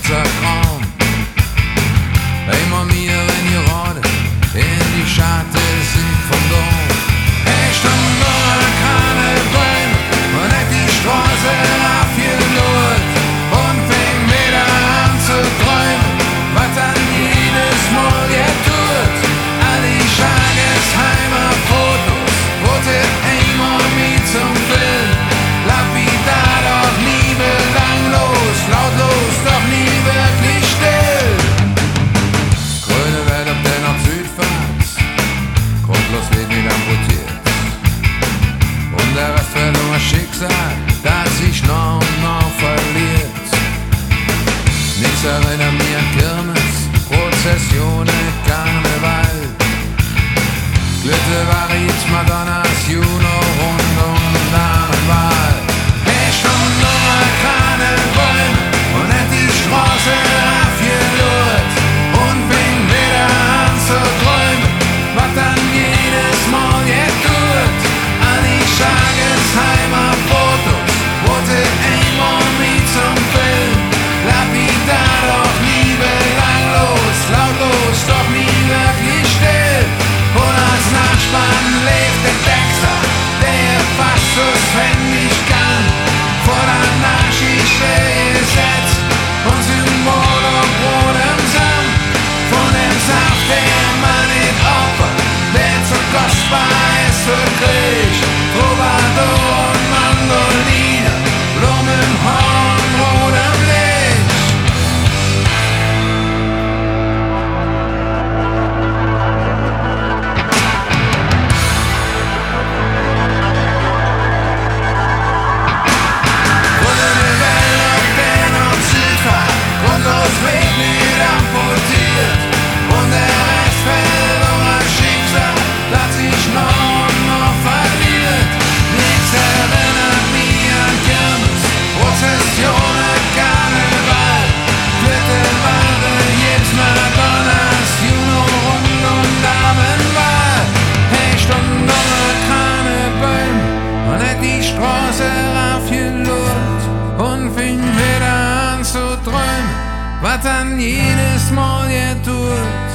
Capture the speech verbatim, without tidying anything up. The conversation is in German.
Kram. Immer mir, wenn ihr rodet, in die Schatte sind vom Dom. Ich stand nur keine Bäume und hätt die Straße aufgelurt und fing wieder an zu träumen, was dann jedes Mal ihr tut. All die Schagesheimer Fotos, wurde einmal mit zum Film. Lapidar, doch nie belanglos, lautlos, doch nie wirklich still. Grüne Welt ob der nach Südfahrt, grundlos wird nicht amputiert. Und der Rest wird nur Schicksal, das sich noch und noch verliert. Nichts erinnert mich an Kirmes, Prozessionen, Karneval. Glitte Variz, Madonnas, Juno, Rund und Damenwahl. Ich stand nur keine Bäume und hätt die Straße aufgelurt und fing wieder an zu träumen, was dann jedes Mal ihr tut. An die Schagesheimer Fotos wurde einmal mit zum Film. Lapidar, doch nie belanglos, lautlos, doch nie wirklich still. Und als Nachspann lebt der Dexter, der fast so ständig kann, vor der anarchische Gesetz und Symbol und Brot im Samt. Von dem Saft, der man nicht opfert, der zu kostbar ist für Krieg. Troubadour und Mandoline, Blumenhorn, rotem Licht. Grüne Welle auf der Nord-Südfahrt, grundlos wird nicht amputiert. Und der Rest fällt um ein Schicksal, das sich noch und noch verliert. Nichts erinnert mich an Kirmes, Prozessionen, Karneval. Glitterware, jetzt Madonnas, Juno, Rund und Damenwahl. Ich stand unter keine Bäume und hätt die Straße raufgelurt und fing wieder an zu träumen, was dann jedes Mal ihr tut.